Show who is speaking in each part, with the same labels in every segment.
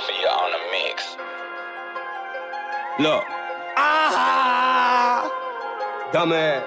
Speaker 1: Mafia on the mix.
Speaker 2: Look. Dumbass.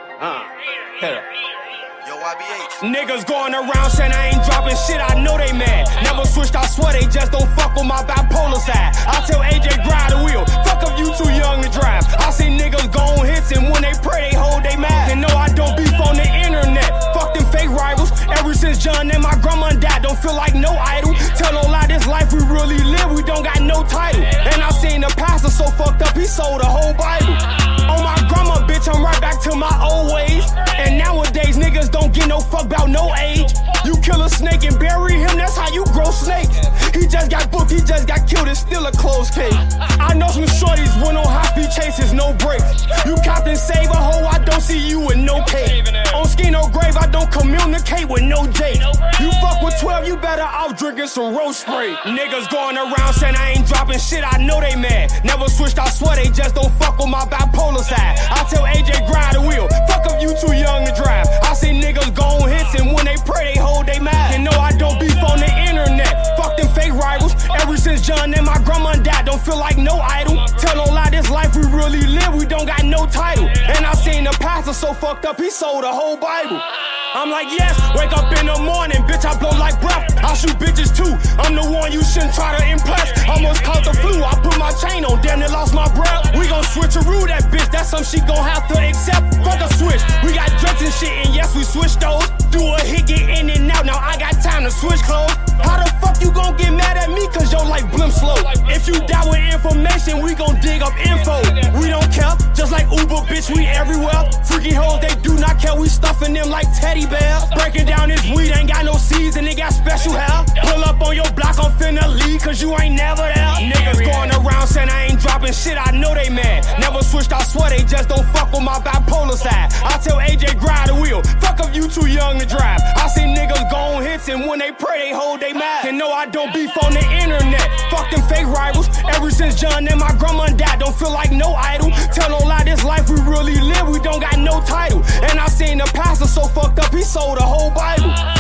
Speaker 2: Hit her.
Speaker 3: Yo, YBH.
Speaker 2: Niggas going around saying I ain't dropping shit, I know they mad. Never switched, I swear they just don't fuck with my bipolar side. I tell AJ grind the wheel, fuck if you too young to drive. I see niggas go on hits and when they pray they hold they mad. They know I don't beef on the internet, fuck them fake rivals. Ever since John and my grandma died, don't feel like no idol. Tell no lie, this life we really live, we don't got no title. And I seen the pastor so fucked up, he sold the whole Bible. On my grandma, bitch, I'm right back to my old ways. And nowadays, niggas don't get no fuck about no age. You kill a snake and bury him, that's how you grow snakes. He just got booked, he just got killed, it's still a closed case. I know some shorties went on high-speed chases, no brakes. You cop and save a hoe, I don't see you with no cake. On skin, no grave, I don't communicate with no J. You fuck with 12, you better off drinking some roast spray. Niggas going around saying I ain't dropping shit, I know they mad. Never switched, I swear they just don't fuck with my bipolar side. I tell AJ grind the wheel, fuck if you too young to drive. I see niggas go on hits and when they pray they hold they mad. You know I don't beef on the internet, fuck them fake rivals. Ever since John and my grandma died, don't feel like no idol. Tell no lie, this life we really live, we don't got no title. And I seen the pastor so fucked up, he sold the whole Bible. I'm like, yes, wake up in the morning, bitch, I blow like breath. I shoot bitches too, I'm the one you shouldn't try to impress. Almost caught the flu, I put my chain on, damn near lost my breath. We gon' switcheroo that bitch, that's something she gon' have to accept. Fuck a switch, we got dreads and shit, and yes, we switch those. Do a hit, get in and out, now I got time to switch clothes. How the fuck you gon' get mad at me, cause your life blimp slow? If you die with information, we gon' dig up info. We don't care, just like Uber, bitch, we everywhere. Freaky hoes, they do not care, we stuffing them like teddy bears. Breaking down this weed, ain't got no seeds and it got special hair. Pull up on your block, I'm finna leave, cause you ain't never there. Niggas going around saying I ain't dropping shit, I know they mad. Never switched, I swear they just don't fuck with my bipolar side. I tell AJ grind the wheel, fuck if you too young to drive. I see niggas go on hits and when they pray they hold they mad. And no, I don't beef on the internet, fuck them fake rivals. Ever since John and my grandma died, don't feel like no idol. Tell no lie, this life we really live, we don't got no title. And I seen the pastor so fucked up, he sold the whole Bible.